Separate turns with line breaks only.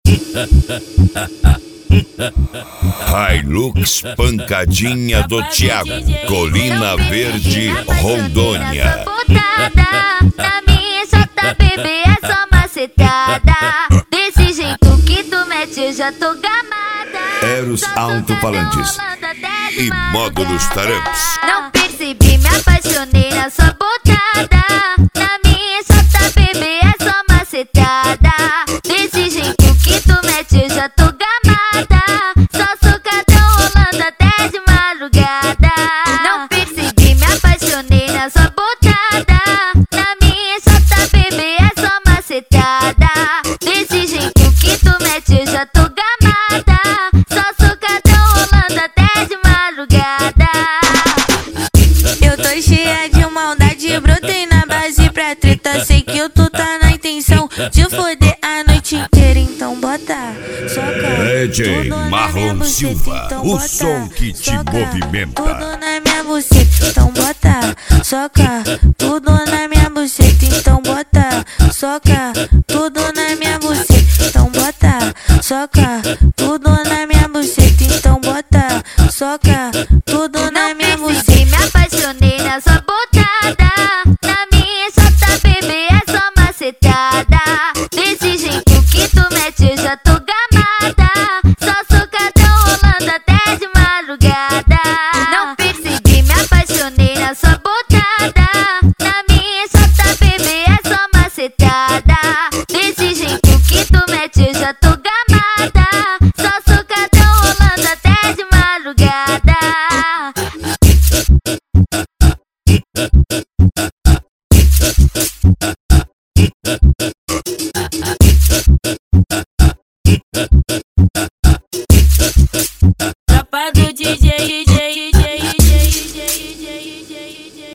Hilux pancadinha do Thiago, Colina Verde, Rondônia.
Na minha chata, bebê, é só macetada. Desse jeito que tu mete, eu já tô gamada.
Eros Alto-Falantes e Módulos Taramps.
Não percebi, me apaixonei na sua botada. Na minha chata, bebê, é só macetada. Desse jeito que tu mete, eu já tô gamada. Só socadão rolando até de madrugada. Não percebi, me apaixonei na sua botada. Na minha chata, bebê, é só macetada. Desse jeito que tu mete, eu já tô gamada. Só socadão rolando até de madrugada.
Eu tô cheia de maldade, brotei na base pra treta. Sei que tu tá na intenção de foder a noite inteira, então bota, soca
DJ Marlon Silva,
então
o
bota,
som que te
soca
movimenta.
tudo na minha buceta, então bota, soca tudo na minha buceta, então bota, soca tudo na minha buceta, então bota, soca tudo